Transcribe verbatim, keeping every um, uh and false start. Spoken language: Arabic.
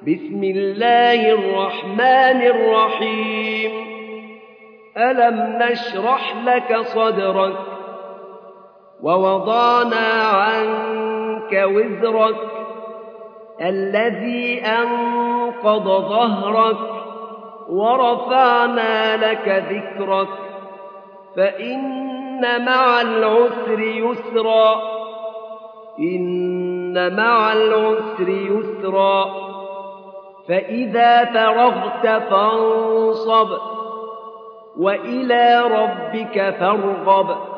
بسم الله الرحمن الرحيم ألم نشرح لك صدرك ووضعنا عنك وزرك الذي أنقض ظهرك ورفعنا لك ذكرك فإن مع العسر يسرا إن مع العسر يسرا فإذا فرغت فانصب وإلى ربك فارغب